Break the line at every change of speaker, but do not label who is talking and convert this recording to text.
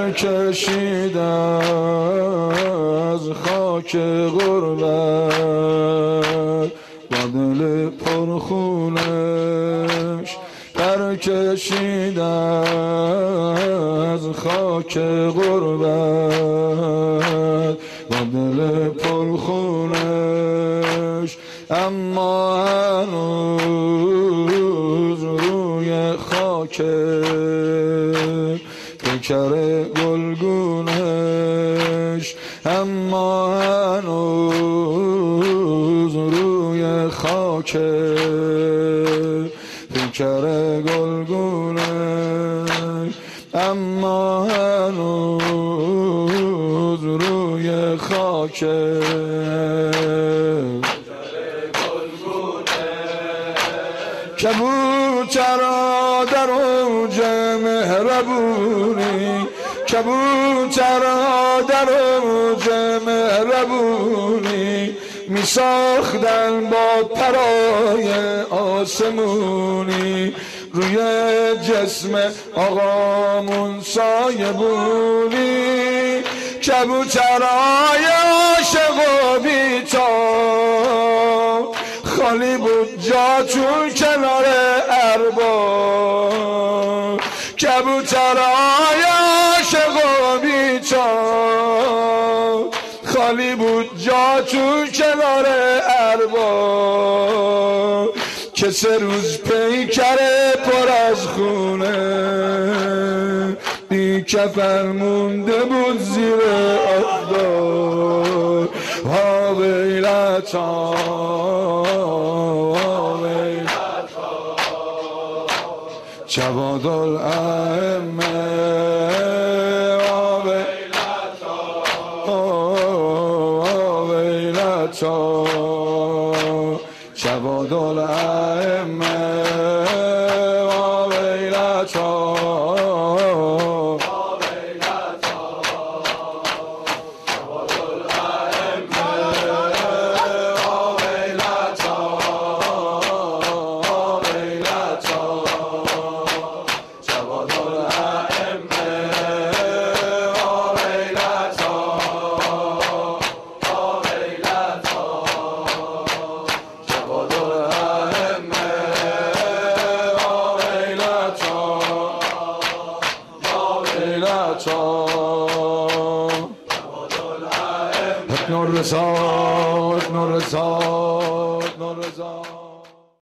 کشید از خاک غربت با دل پرخونش پر کشید از خاک غربت با دل پرخونش اما هنوز روی خاک پیکر گلگونش اما هنوز روی خاک پیکر گلگونش اما هنوز روی خاک کبوترا در اوج مهربونی کبوترا در اوج مهربونی می ساختن با پرای آسمونی روی جسم آقامون سایبونی کبوترای عاشق و بی‌تاب خالی بود جاتون کنار ارباب کبوترای عاشق و بی‌تاب خالی بود جاتون کنار ارباب که 3 روز پیکره پر از خونه بی کفن مونده بود زیر آفتاب ها ویلتا جواد الائمه ویلتا جواد الائمه ویلتا ابن الرضا